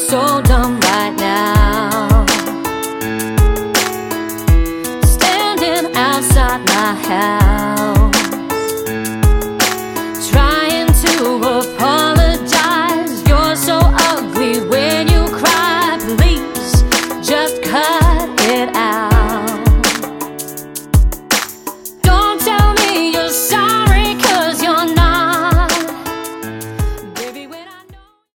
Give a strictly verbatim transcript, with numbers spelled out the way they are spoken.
so dumb right now, standing outside my house.